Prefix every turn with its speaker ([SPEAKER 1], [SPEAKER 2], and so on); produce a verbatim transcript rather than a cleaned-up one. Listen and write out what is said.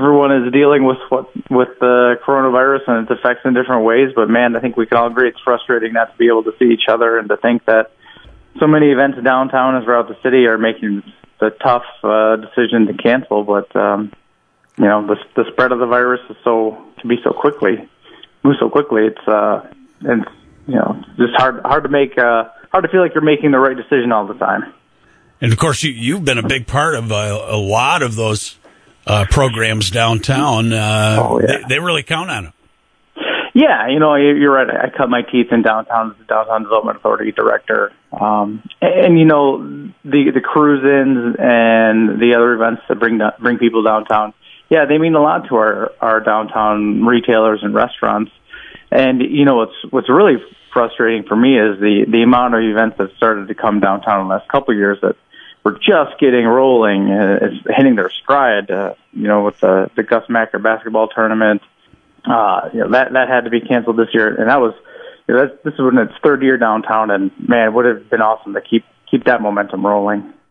[SPEAKER 1] everyone is dealing with what with the coronavirus and its effects in different ways. But man, I think we can all agree it's frustrating not to be able to see each other and to think that so many events downtown and throughout the city are making the tough uh, decision to cancel. But um, you know, the the spread of the virus is so can be so quickly, move so quickly. It's uh, and you know, just hard hard to make uh, hard to feel like you're making the right decision all the time.
[SPEAKER 2] And of course, you you've been a big part of a, a lot of those uh, programs downtown. Uh,
[SPEAKER 1] oh, yeah.
[SPEAKER 2] they, they really count on it.
[SPEAKER 1] Yeah, you know, you're right. I cut my teeth in downtown as the Downtown Development Authority director. Um, and, and, you know, the the cruise-ins and the other events that bring bring people downtown, yeah, they mean a lot to our, our downtown retailers and restaurants. And, you know, what's what's really frustrating for me is the, the amount of events that started to come downtown in the last couple of years that we're just getting rolling, uh, it's hitting their stride, uh, you know, with the, the Gus Macker basketball tournament. Uh, you know, that, that had to be canceled this year. And that was, you know, that's, this is in its third year downtown. And man, it would have been awesome to keep, keep that momentum rolling.